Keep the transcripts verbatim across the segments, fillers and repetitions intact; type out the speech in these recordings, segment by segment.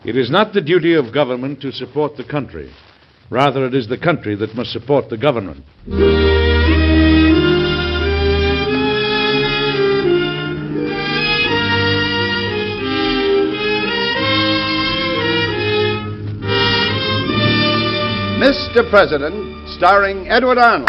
It is not the duty of government to support the country. Rather, it is the country that must support the government. Mister President, starring Edward Arnold.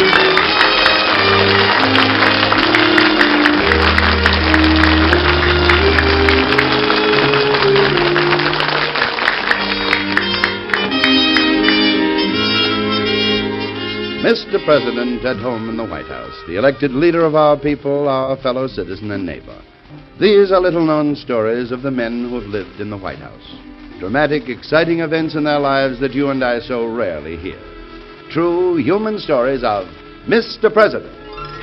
Mister President at home in the White House, the elected leader of our people, our fellow citizen and neighbor. These are little-known stories of the men who have lived in the White House. Dramatic, exciting events in their lives that you and I so rarely hear. True human stories of Mister President.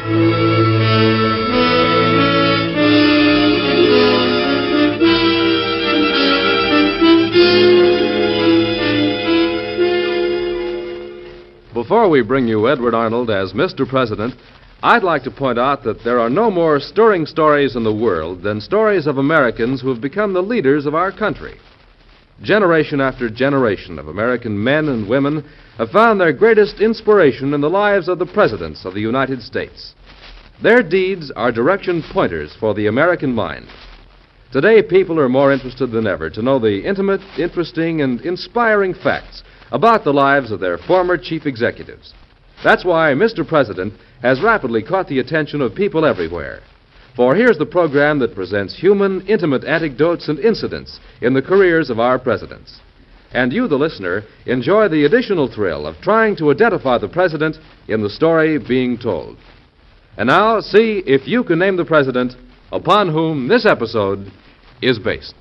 Before we bring you Edward Arnold as Mister President, I'd like to point out that there are no more stirring stories in the world than stories of Americans who have become the leaders of our country. Generation after generation of American men and women have found their greatest inspiration in the lives of the presidents of the United States. Their deeds are direction pointers for the American mind. Today, people are more interested than ever to know the intimate, interesting, and inspiring facts about the lives of their former chief executives. That's why Mister President has rapidly caught the attention of people everywhere. For here's the program that presents human, intimate anecdotes and incidents in the careers of our presidents. And you, the listener, enjoy the additional thrill of trying to identify the president in the story being told. And now, see if you can name the president upon whom this episode is based.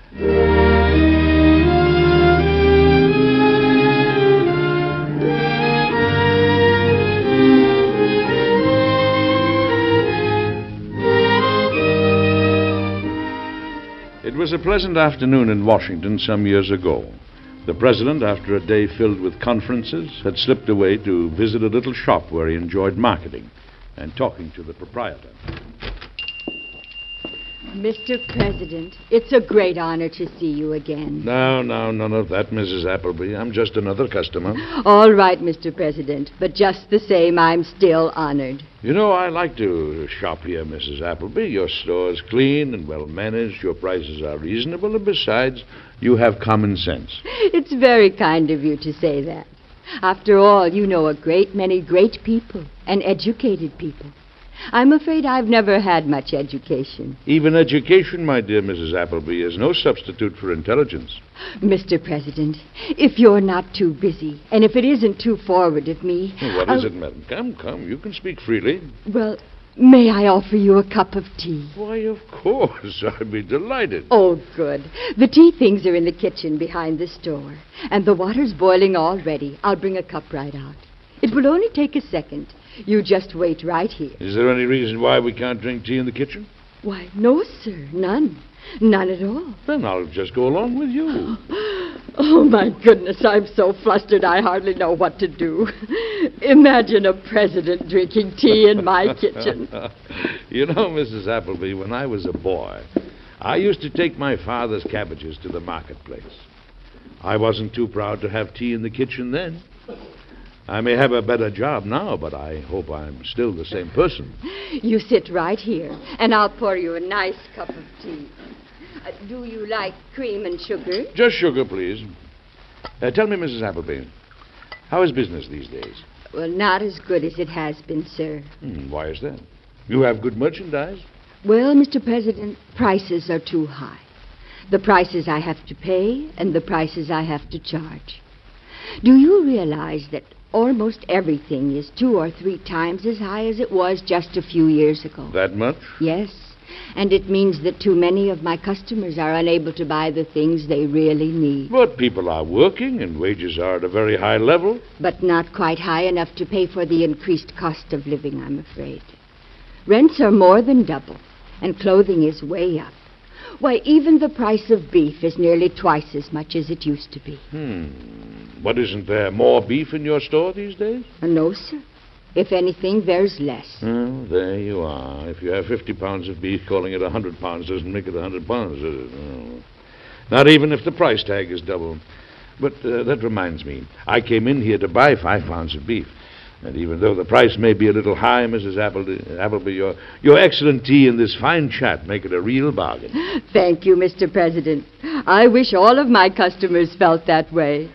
It was a pleasant afternoon in Washington some years ago. The president, after a day filled with conferences, had slipped away to visit a little shop where he enjoyed marketing and talking to the proprietor. Mister President, it's a great honor to see you again. No, no, none of that, Missus Appleby. I'm just another customer. All right, Mister President, but just the same, I'm still honored. You know, I like to shop here, Missus Appleby. Your store's clean and well-managed. Your prices are reasonable, and besides, you have common sense. It's very kind of you to say that. After all, you know a great many great people and educated people. I'm afraid I've never had much education. Even education, my dear Missus Appleby, is no substitute for intelligence. Mister President, if you're not too busy, and if it isn't too forward of me... Well, what I'll... is it, madam? Come, come, you can speak freely. Well, may I offer you a cup of tea? Why, of course. I'd be delighted. Oh, good. The tea things are in the kitchen behind the store, and the water's boiling already. I'll bring a cup right out. It will only take a second. You just wait right here. Is there any reason why we can't drink tea in the kitchen? Why, no, sir. None. None at all. Then I'll just go along with you. Oh, my goodness, I'm so flustered I hardly know what to do. Imagine a president drinking tea in my kitchen. You know, Missus Appleby, when I was a boy, I used to take my father's cabbages to the marketplace. I wasn't too proud to have tea in the kitchen then. I may have a better job now, but I hope I'm still the same person. You sit right here, and I'll pour you a nice cup of tea. Uh, do you like cream and sugar? Just sugar, please. Uh, tell me, Missus Appleby, how is business these days? Well, not as good as it has been, sir. Hmm, why is that? You have good merchandise? Well, Mister President, prices are too high. The prices I have to pay and the prices I have to charge. Do you realize that almost everything is two or three times as high as it was just a few years ago? That much? Yes, and it means that too many of my customers are unable to buy the things they really need. But people are working and wages are at a very high level. But not quite high enough to pay for the increased cost of living, I'm afraid. Rents are more than double, and clothing is way up. Why, even the price of beef is nearly twice as much as it used to be. Hmm. But isn't there more beef in your store these days? Uh, no, sir. If anything, there's less. Oh, there you are. If you have fifty pounds of beef, calling it a hundred pounds doesn't make it a hundred pounds, does it? Oh. Not even if the price tag is double. But uh, that reminds me. I came in here to buy five pounds of beef. And even though the price may be a little high, Missus Appleby, Appleby your, your excellent tea and this fine chat make it a real bargain. Thank you, Mister President. I wish all of my customers felt that way.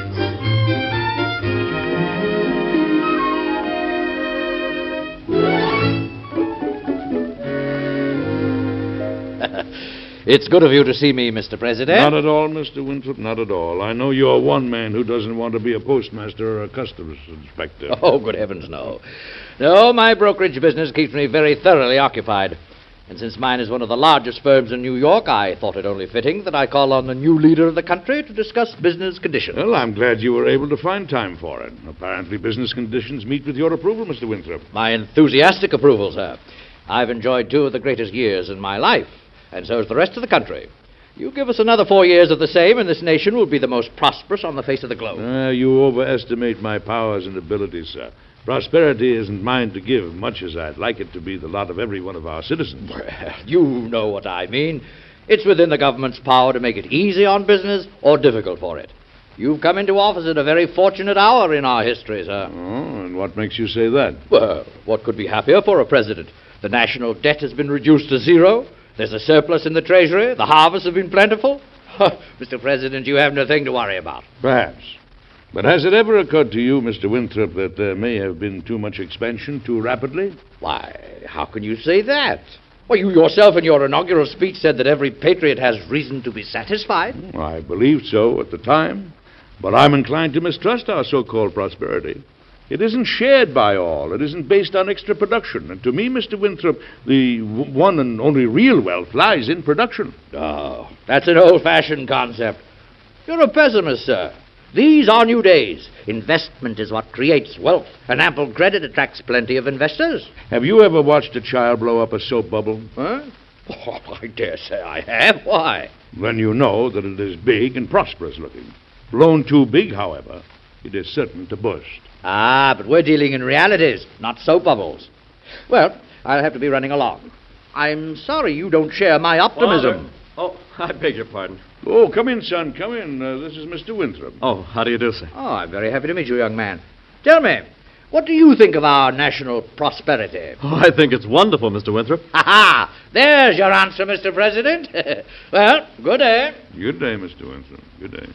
It's good of you to see me, Mister President. Not at all, Mister Winthrop, not at all. I know you're one man who doesn't want to be a postmaster or a customs inspector. Oh, good heavens, no. No, my brokerage business keeps me very thoroughly occupied. And since mine is one of the largest firms in New York, I thought it only fitting that I call on the new leader of the country to discuss business conditions. Well, I'm glad you were able to find time for it. Apparently business conditions meet with your approval, Mister Winthrop. My enthusiastic approval, sir. I've enjoyed two of the greatest years in my life, and so has the rest of the country. You give us another four years of the same, and this nation will be the most prosperous on the face of the globe. Uh, you overestimate my powers and abilities, sir. Prosperity isn't mine to give, much as I'd like it to be the lot of every one of our citizens. Well, you know what I mean. It's within the government's power to make it easy on business or difficult for it. You've come into office at a very fortunate hour in our history, sir. Oh, and what makes you say that? Well, what could be happier for a president? The national debt has been reduced to zero. There's a surplus in the Treasury. The harvests have been plentiful. Mister President, you have nothing to worry about. Perhaps. But has it ever occurred to you, Mister Winthrop, that there may have been too much expansion too rapidly? Why, how can you say that? Well, you yourself in your inaugural speech said that every patriot has reason to be satisfied. I believed so at the time, but I'm inclined to mistrust our so-called prosperity. It isn't shared by all. It isn't based on extra production. And to me, Mister Winthrop, the w- one and only real wealth lies in production. Oh, that's an old-fashioned concept. You're a pessimist, sir. These are new days. Investment is what creates wealth, and ample credit attracts plenty of investors. Have you ever watched a child blow up a soap bubble? Huh? Oh, I dare say I have. Why? Then you know that it is big and prosperous looking. Blown too big, however, it is certain to burst. Ah, but we're dealing in realities, not soap bubbles. Well, I'll have to be running along. I'm sorry you don't share my optimism. Father. Oh, I beg your pardon. Oh, come in, son, come in. Uh, this is Mister Winthrop. Oh, how do you do, sir? Oh, I'm very happy to meet you, young man. Tell me, what do you think of our national prosperity? Oh, I think it's wonderful, Mister Winthrop. Ha ha! There's your answer, Mister President. Well, good day. Good day, Mister Winthrop. Good day.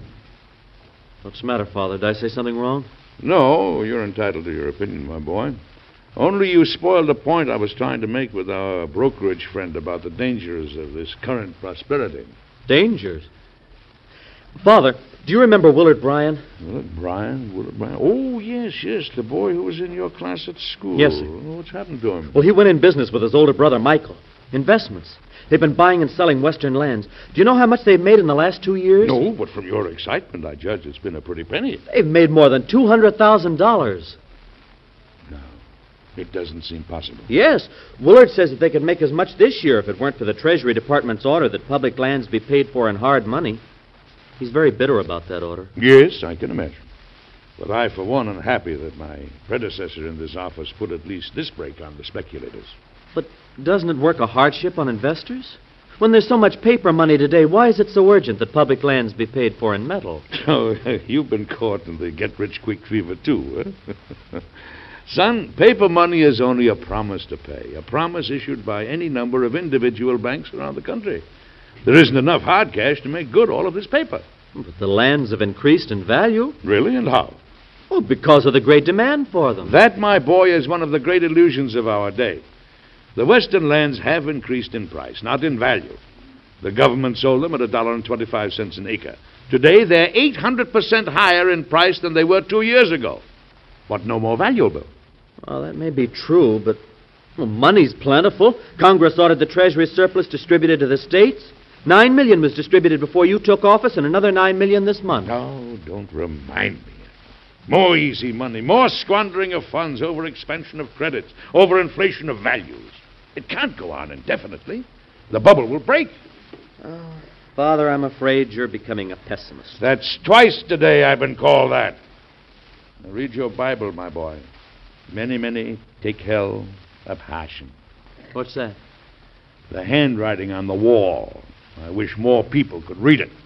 What's the matter, Father? Did I say something wrong? No, you're entitled to your opinion, my boy. Only you spoiled the point I was trying to make with our brokerage friend about the dangers of this current prosperity. Dangers? Father, do you remember Willard Bryan? Willard Bryan? Willard Bryan? Oh, yes, yes, the boy who was in your class at school. Yes, sir. Oh, what's happened to him? Well, he went in business with his older brother, Michael. Investments. They've been buying and selling western lands. Do you know how much they've made in the last two years? No, but from your excitement, I judge it's been a pretty penny. They've made more than two hundred thousand dollars. No, it doesn't seem possible. Yes. Willard says that they could make as much this year if it weren't for the Treasury Department's order that public lands be paid for in hard money. He's very bitter about that order. Yes, I can imagine. But I, for one, am happy that my predecessor in this office put at least this brake on the speculators. But doesn't it work a hardship on investors? When there's so much paper money today, why is it so urgent that public lands be paid for in metal? Oh, you've been caught in the get-rich-quick fever, too, huh? Son, paper money is only a promise to pay, a promise issued by any number of individual banks around the country. There isn't enough hard cash to make good all of this paper. But the lands have increased in value. Really, and how? Well, because of the great demand for them. That, my boy, is one of the great illusions of our day. The western lands have increased in price, not in value. The government sold them at a dollar and twenty-five cents an acre. Today, they're eight hundred percent higher in price than they were two years ago, but no more valuable. Well, that may be true, but well, money's plentiful. Congress ordered the Treasury surplus distributed to the states. Nine million was distributed before you took office, and another nine million this month. Oh, don't remind me. More easy money, more squandering of funds, over expansion of credits, over inflation of values. It can't go on indefinitely. The bubble will break. Oh, Father, I'm afraid you're becoming a pessimist. That's twice today I've been called that. Now read your Bible, my boy. Many, many take hell of Hashem. What's that? The handwriting on the wall I wish more people could read it.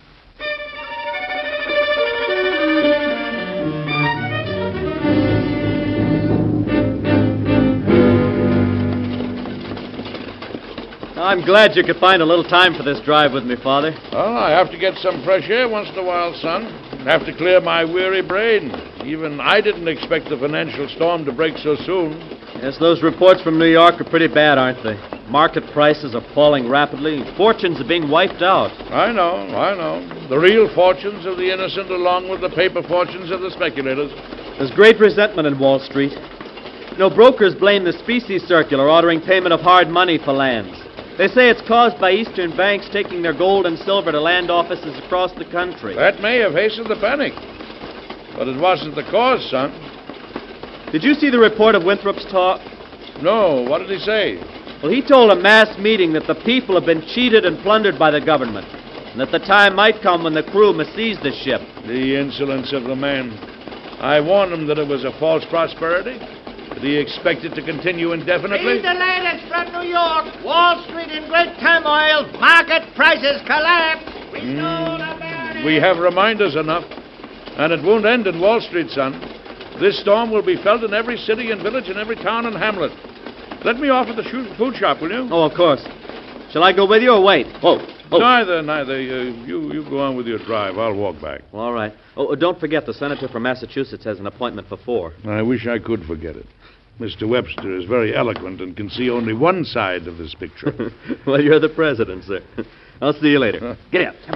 I'm glad you could find a little time for this drive with me, Father. Well, I have to get some fresh air once in a while, son. Have to clear my weary brain. Even I didn't expect the financial storm to break so soon. Yes, those reports from New York are pretty bad, aren't they? Market prices are falling rapidly. Fortunes are being wiped out. I know, I know. The real fortunes of the innocent along with the paper fortunes of the speculators. There's great resentment in Wall Street. You know, brokers blame the specie circular ordering payment of hard money for lands. They say it's caused by Eastern banks taking their gold and silver to land offices across the country. That may have hastened the panic. But it wasn't the cause, son. Did you see the report of Winthrop's talk? No, what did he say? Well, he told a mass meeting that the people have been cheated and plundered by the government, and that the time might come when the crew must seize the ship. The insolence of the man. I warned him that it was a false prosperity. Did he expect it to continue indefinitely? Read the latest from New York. Wall Street in great turmoil. Market prices collapse. We sold a man. We have reminders enough. And it won't end in Wall Street, son. This storm will be felt in every city and village and every town and hamlet. Let me off at the shoot- food shop, will you? Oh, of course. Shall I go with you or wait? Oh, oh. Neither, neither. Uh, you, you go on with your drive. I'll walk back. Well, all right. Oh, don't forget, the senator from Massachusetts has an appointment for four. I wish I could forget it. Mister Webster is very eloquent and can see only one side of this picture. Well, you're the president, sir. I'll see you later. Huh? Get out.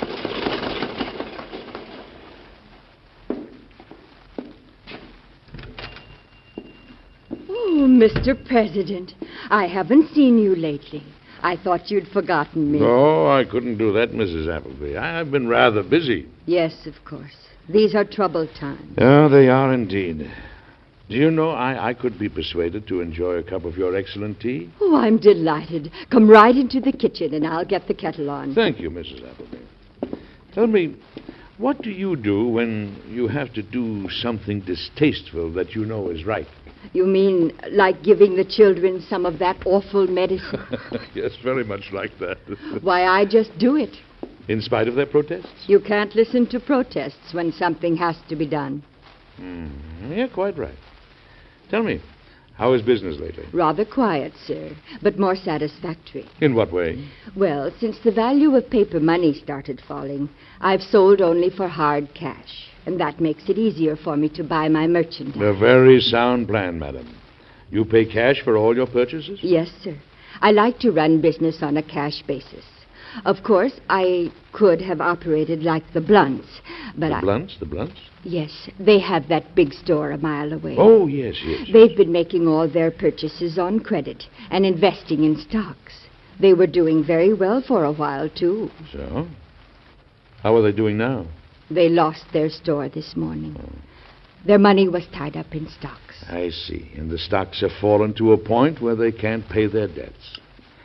Oh, Mister President, I haven't seen you lately. I thought you'd forgotten me. No, I couldn't do that, Missus Appleby. I've been rather busy. Yes, of course. These are troubled times. Oh, they are indeed. Do you know, I, I could be persuaded to enjoy a cup of your excellent tea? Oh, I'm delighted. Come right into the kitchen and I'll get the kettle on. Thank you, Missus Appleby. Tell me, what do you do when you have to do something distasteful that you know is right? You mean like giving the children some of that awful medicine? Yes, very much like that. Why, I just do it. In spite of their protests? You can't listen to protests when something has to be done. Mm, yeah, quite right. Tell me, how is business lately? Rather quiet, sir, but more satisfactory. In what way? Well, since the value of paper money started falling, I've sold only for hard cash, and that makes it easier for me to buy my merchandise. A very sound plan, madam. You pay cash for all your purchases? Yes, sir. I like to run business on a cash basis. Of course, I could have operated like the Blunts, but The I... Blunts? The Blunts? Yes, they have that big store a mile away. Oh, yes, yes. They've been making all their purchases on credit and investing in stocks. They were doing very well for a while, too. So? How are they doing now? They lost their store this morning. Their money was tied up in stocks. I see. And the stocks have fallen to a point where they can't pay their debts.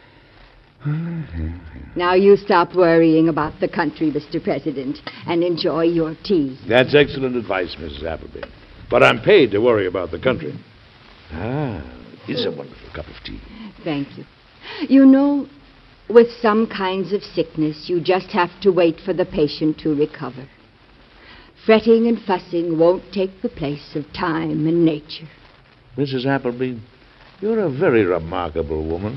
Now you stop worrying about the country, Mister President, and enjoy your tea. That's excellent advice, Missus Appleby. But I'm paid to worry about the country. Ah, it's a wonderful cup of tea. Thank you. You know, with some kinds of sickness, you just have to wait for the patient to recover. Fretting and fussing won't take the place of time and nature. Missus Appleby, you're a very remarkable woman.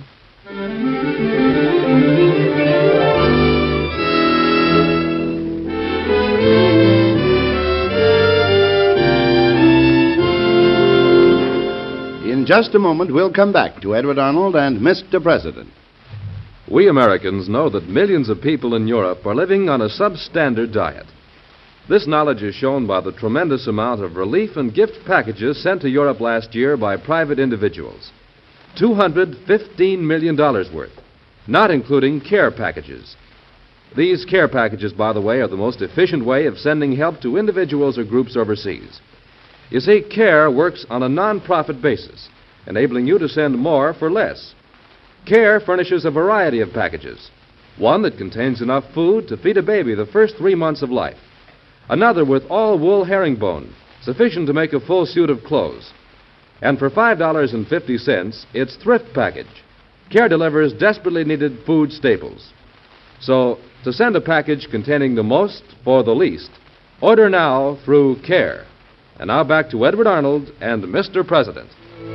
In just a moment, we'll come back to Edward Arnold and Mister President. We Americans know that millions of people in Europe are living on a substandard diet. This knowledge is shown by the tremendous amount of relief and gift packages sent to Europe last year by private individuals. two hundred fifteen million dollars worth, not including care packages. These care packages, by the way, are the most efficient way of sending help to individuals or groups overseas. You see, CARE works on a non-profit basis, enabling you to send more for less. CARE furnishes a variety of packages. One that contains enough food to feed a baby the first three months of life. Another with all wool herringbone, sufficient to make a full suit of clothes. And for five dollars and fifty cents, it's Thrift Package. CARE delivers desperately needed food staples. So, to send a package containing the most for the least, order now through CARE. And now back to Edward Arnold and Mister President.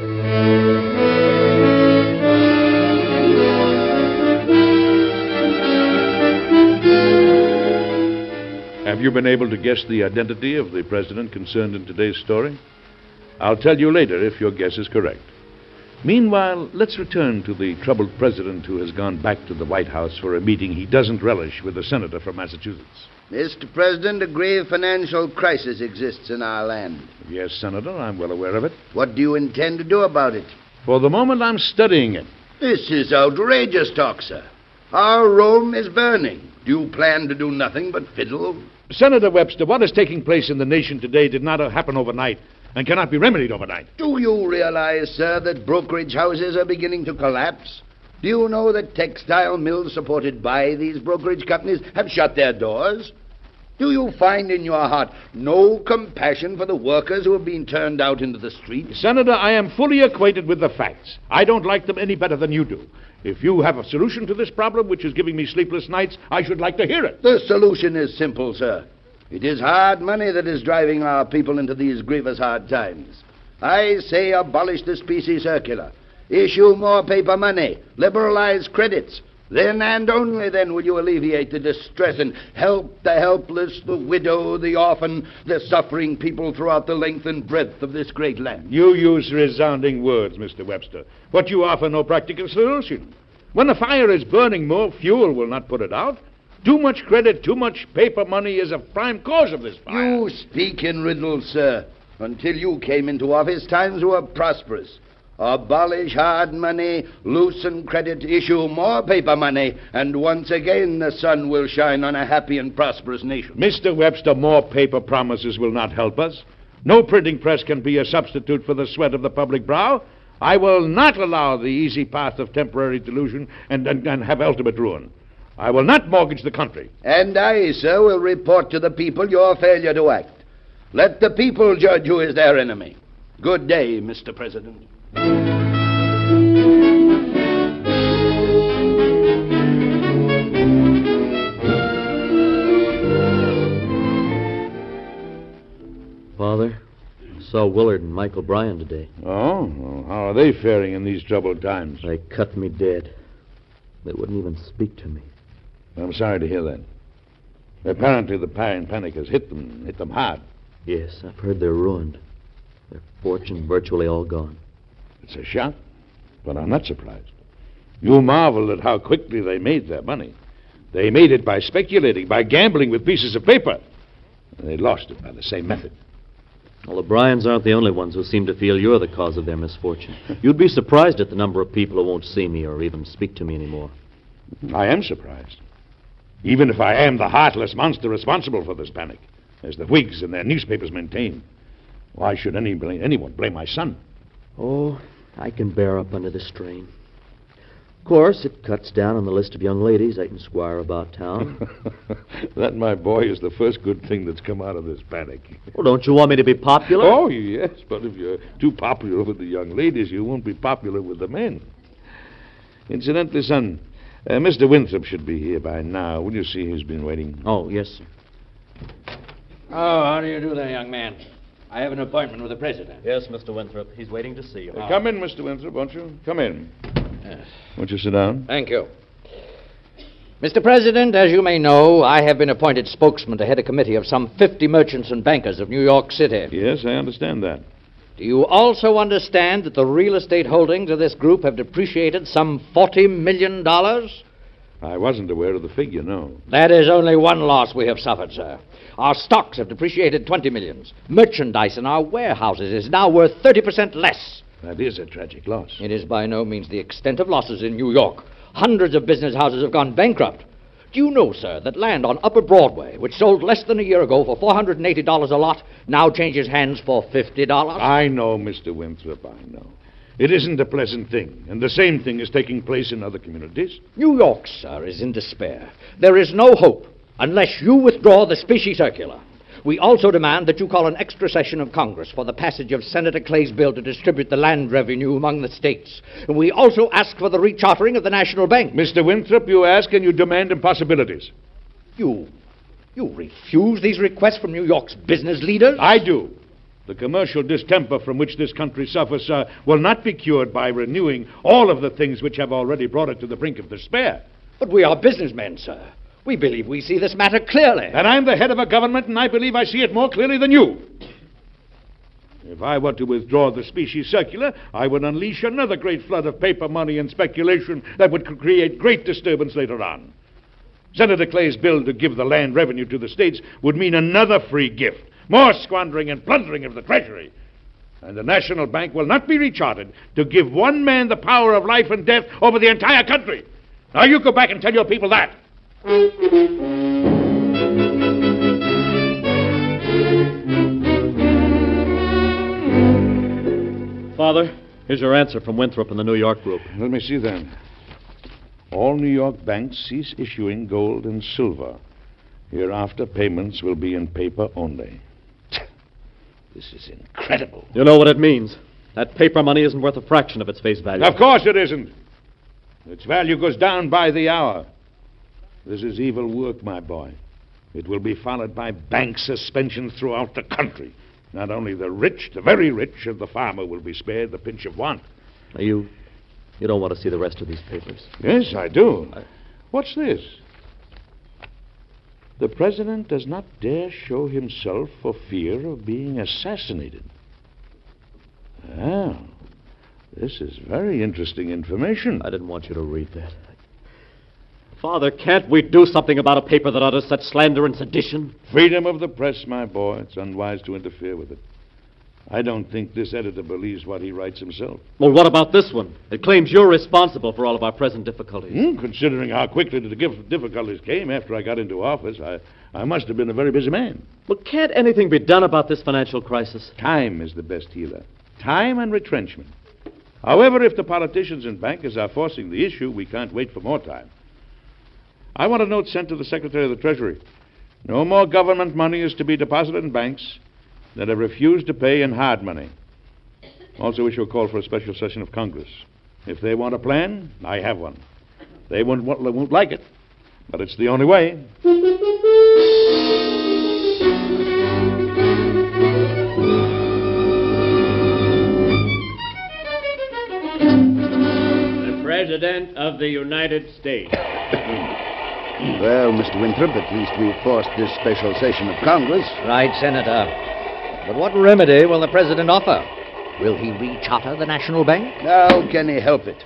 Have you been able to guess the identity of the president concerned in today's story? I'll tell you later if your guess is correct. Meanwhile, let's return to the troubled president who has gone back to the White House for a meeting he doesn't relish with the senator from Massachusetts. Mister President, a grave financial crisis exists in our land. Yes, Senator, I'm well aware of it. What do you intend to do about it? For the moment, I'm studying it. This is outrageous talk, sir. Our Rome is burning. Do you plan to do nothing but fiddle? Senator Webster, what is taking place in the nation today did not happen overnight and cannot be remedied overnight. Do you realize, sir, that brokerage houses are beginning to collapse? Do you know that textile mills supported by these brokerage companies have shut their doors? Do you find in your heart no compassion for the workers who have been turned out into the streets? Senator, I am fully acquainted with the facts. I don't like them any better than you do. If you have a solution to this problem, which is giving me sleepless nights, I should like to hear it. The solution is simple, sir. It is hard money that is driving our people into these grievous hard times. I say abolish the specie circular. Issue more paper money. Liberalize credits. Then and only then will you alleviate the distress and help the helpless, the widow, the orphan, the suffering people throughout the length and breadth of this great land. You use resounding words, Mister Webster, but you offer no practical solution. When a fire is burning, more fuel will not put it out. Too much credit, too much paper money is a prime cause of this fire. You speak in riddles, sir. Until you came into office, times were prosperous. Abolish hard money, loosen credit, issue more paper money, and once again the sun will shine on a happy and prosperous nation. Mister Webster, more paper promises will not help us. No printing press can be a substitute for the sweat of the public brow. I will not allow the easy path of temporary delusion and, and, and have ultimate ruin. I will not mortgage the country. And I, sir, will report to the people your failure to act. Let the people judge who is their enemy. Good day, Mister President. Father, I saw Willard and Michael Bryan today. Oh? Well, how are they faring in these troubled times? They cut me dead. They wouldn't even speak to me. I'm sorry to hear that. Apparently the pan- panic has hit them, hit them hard. Yes, I've heard they're ruined. Their fortune virtually all gone. It's a shock, but I'm not surprised. You marvel at how quickly they made their money. They made it by speculating, by gambling with pieces of paper. And they lost it by the same method. Well, the Bryans aren't the only ones who seem to feel you're the cause of their misfortune. You'd be surprised at the number of people who won't see me or even speak to me anymore. I am surprised. Even if I am the heartless monster responsible for this panic, as the Whigs and their newspapers maintain, why should any blame, anyone blame my son? Oh, I can bear up under the strain. Of course, it cuts down on the list of young ladies I can squire about town. That, my boy, is the first good thing that's come out of this panic. Well, don't you want me to be popular? Oh, yes, but if you're too popular with the young ladies, you won't be popular with the men. Incidentally, son, uh, Mister Winthrop should be here by now. Will you see who's been waiting? Oh, yes, sir. Oh, how do you do there, young man? I have an appointment with the president. Yes, Mister Winthrop. He's waiting to see you. Uh, come in, Mister Winthrop, won't you? Come in. Yes. Won't you sit down? Thank you. Mister President, as you may know, I have been appointed spokesman to head a committee of some fifty merchants and bankers of New York City. Yes, I understand that. Do you also understand that the real estate holdings of this group have depreciated some forty million dollars? I wasn't aware of the figure, no. That is only one loss we have suffered, sir. Our stocks have depreciated twenty millions. Merchandise in our warehouses is now worth thirty percent less. That is a tragic loss. It is by no means the extent of losses in New York. Hundreds of business houses have gone bankrupt. Do you know, sir, that land on Upper Broadway, which sold less than a year ago for four hundred eighty dollars a lot, now changes hands for fifty dollars? I know, Mister Winthrop, I know. It isn't a pleasant thing, and the same thing is taking place in other communities. New York, sir, is in despair. There is no hope unless you withdraw the specie circular. We also demand that you call an extra session of Congress for the passage of Senator Clay's bill to distribute the land revenue among the states. And we also ask for the rechartering of the National Bank. Mister Winthrop, you ask and you demand impossibilities. You... you refuse these requests from New York's business leaders? I do. The commercial distemper from which this country suffers uh, will not be cured by renewing all of the things which have already brought it to the brink of despair. But we are businessmen, sir. We believe we see this matter clearly. And I'm the head of a government, and I believe I see it more clearly than you. If I were to withdraw the specie circular, I would unleash another great flood of paper money and speculation that would create great disturbance later on. Senator Clay's bill to give the land revenue to the states would mean another free gift, more squandering and plundering of the Treasury. And the National Bank will not be rechartered to give one man the power of life and death over the entire country. Now you go back and tell your people that. Father, here's your answer from Winthrop and the New York group. Let me see then. All New York banks cease issuing gold and silver. Hereafter, payments will be in paper only. This is incredible. You know what it means. That paper money isn't worth a fraction of its face value. Of course it isn't. Its value goes down by the hour. This is evil work, my boy. It will be followed by bank suspensions throughout the country. Not only the rich, the very rich, and the farmer will be spared the pinch of want. Now, you... you don't want to see the rest of these papers. Yes, I do. I... What's this? The president does not dare show himself for fear of being assassinated. Well, this is very interesting information. I didn't want you to read that. Father, can't we do something about a paper that utters such slander and sedition? Freedom of the press, my boy. It's unwise to interfere with it. I don't think this editor believes what he writes himself. Well, what about this one? It claims you're responsible for all of our present difficulties. Hmm, considering how quickly the dif- difficulties came after I got into office, I, I must have been a very busy man. Well, can't anything be done about this financial crisis? Time is the best healer. Time and retrenchment. However, if the politicians and bankers are forcing the issue, we can't wait for more time. I want a note sent to the Secretary of the Treasury. No more government money is to be deposited in banks that have refused to pay in hard money. Also issue a call for a special session of Congress. If they want a plan, I have one. They won't, won't like it, but it's the only way. The President of the United States. Well, Mister Winthrop, at least we've forced this special session of Congress. Right, Senator. But what remedy will the President offer? Will he recharter the National Bank? How can he help it?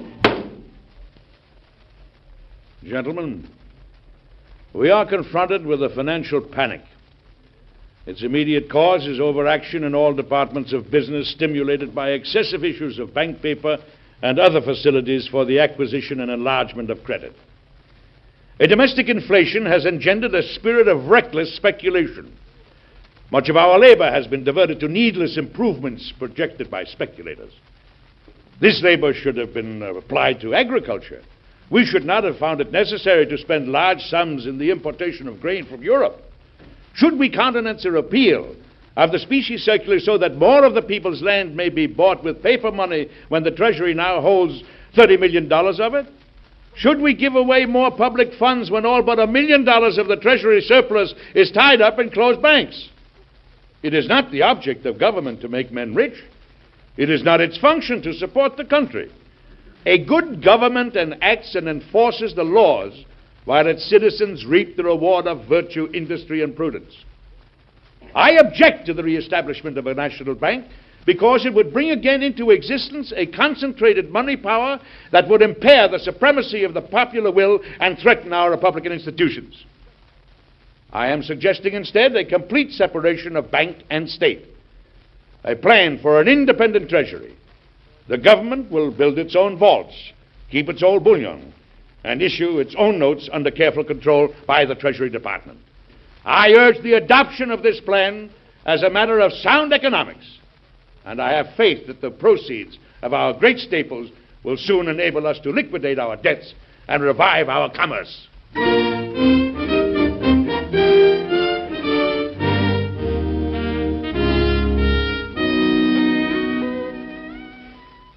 Gentlemen, we are confronted with a financial panic. Its immediate cause is overaction in all departments of business stimulated by excessive issues of bank paper and other facilities for the acquisition and enlargement of credit. A domestic inflation has engendered a spirit of reckless speculation. Much of our labor has been diverted to needless improvements projected by speculators. This labor should have been uh, applied to agriculture. We should not have found it necessary to spend large sums in the importation of grain from Europe. Should we countenance a repeal of the specie circular so that more of the people's land may be bought with paper money when the Treasury now holds thirty million dollars of it? Should we give away more public funds when all but a million dollars of the Treasury surplus is tied up in closed banks? It is not the object of government to make men rich. It is not its function to support the country. A good government enacts and enforces the laws while its citizens reap the reward of virtue, industry, and prudence. I object to the reestablishment of a national bank because it would bring again into existence a concentrated money power that would impair the supremacy of the popular will and threaten our Republican institutions. I am suggesting instead a complete separation of bank and state, a plan for an independent treasury. The government will build its own vaults, keep its own bullion, and issue its own notes under careful control by the Treasury Department. I urge the adoption of this plan as a matter of sound economics, and I have faith that the proceeds of our great staples will soon enable us to liquidate our debts and revive our commerce.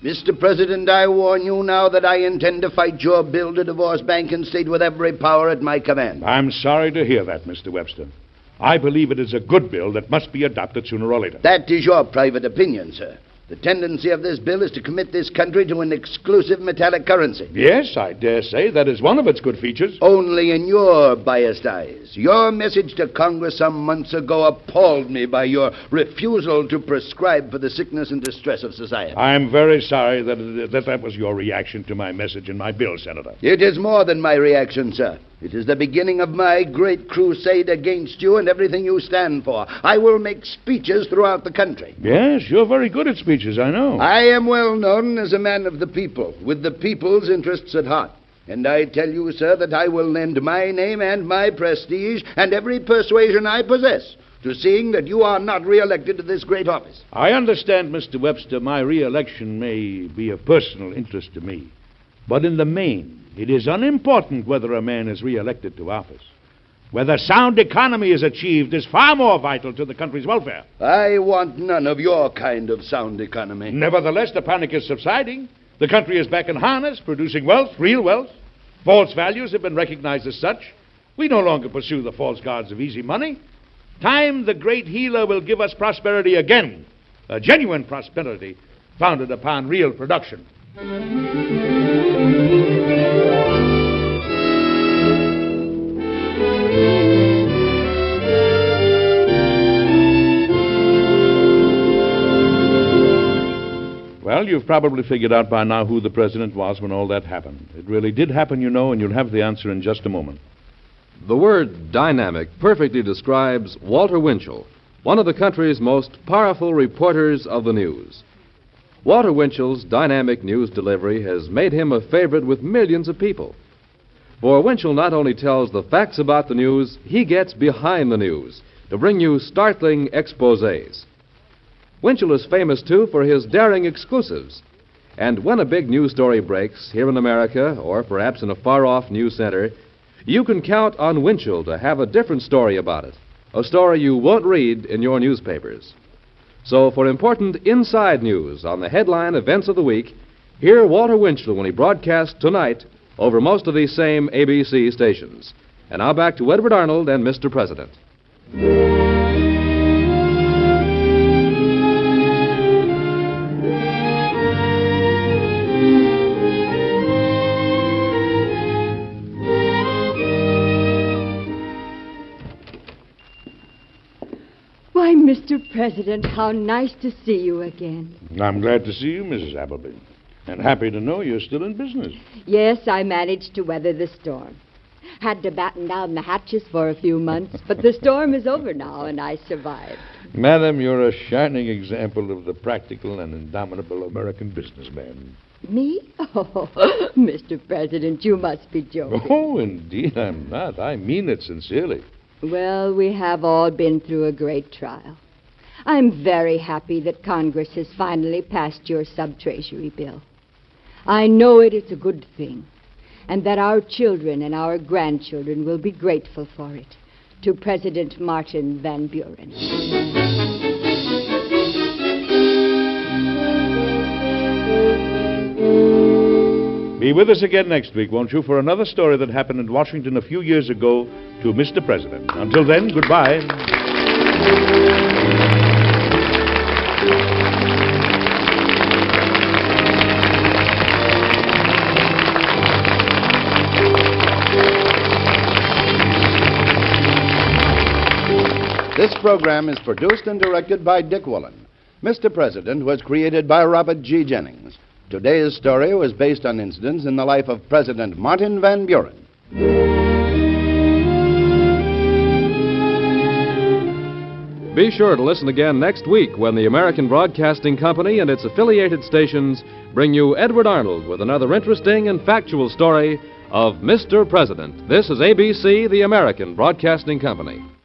Mister President, I warn you now that I intend to fight your bill to divorce bank and state with every power at my command. I'm sorry to hear that, Mister Webster. I believe it is a good bill that must be adopted sooner or later. That is your private opinion, sir. The tendency of this bill is to commit this country to an exclusive metallic currency. Yes, I dare say that is one of its good features. Only in your biased eyes. Your message to Congress some months ago appalled me by your refusal to prescribe for the sickness and distress of society. I'm very sorry that that, that was your reaction to my message in my bill, Senator. It is more than my reaction, sir. It is the beginning of my great crusade against you and everything you stand for. I will make speeches throughout the country. Yes, you're very good at speeches, I know. I am well known as a man of the people, with the people's interests at heart. And I tell you, sir, that I will lend my name and my prestige and every persuasion I possess to seeing that you are not re-elected to this great office. I understand, Mister Webster, my re-election may be of personal interest to me. But in the main, it is unimportant whether a man is re-elected to office. Whether sound economy is achieved is far more vital to the country's welfare. I want none of your kind of sound economy. Nevertheless, the panic is subsiding. The country is back in harness, producing wealth, real wealth. False values have been recognized as such. We no longer pursue the false gods of easy money. Time, the great healer, will give us prosperity again. A genuine prosperity founded upon real production. Well, you've probably figured out by now who the president was when all that happened. It really did happen, you know, and you'll have the answer in just a moment. The word dynamic perfectly describes Walter Winchell, one of the country's most powerful reporters of the news. Walter Winchell's dynamic news delivery has made him a favorite with millions of people. For Winchell not only tells the facts about the news, he gets behind the news to bring you startling exposés. Winchell is famous, too, for his daring exclusives. And when a big news story breaks here in America, or perhaps in a far-off news center, you can count on Winchell to have a different story about it, a story you won't read in your newspapers. So for important inside news on the headline events of the week, hear Walter Winchell when he broadcasts tonight over most of these same A B C stations. And now back to Edward Arnold and Mister President. Why, Mister President, how nice to see you again. I'm glad to see you, Missus Appleby, and happy to know you're still in business. Yes, I managed to weather the storm. Had to batten down the hatches for a few months, but the storm is over now, and I survived. Madam, you're a shining example of the practical and indomitable American businessman. Me? Oh, Mister President, you must be joking. Oh, indeed I'm not. I mean it sincerely. Well, we have all been through a great trial. I'm very happy that Congress has finally passed your sub-treasury bill. I know it is a good thing, and that our children and our grandchildren will be grateful for it. To President Martin Van Buren. Be with us again next week, won't you, for another story that happened in Washington a few years ago to Mister President. Until then, goodbye. This program is produced and directed by Dick Woolen. Mister President was created by Robert G. Jennings. Today's story was based on incidents in the life of President Martin Van Buren. Be sure to listen again next week when the American Broadcasting Company and its affiliated stations bring you Edward Arnold with another interesting and factual story of Mister President. This is A B C, the American Broadcasting Company.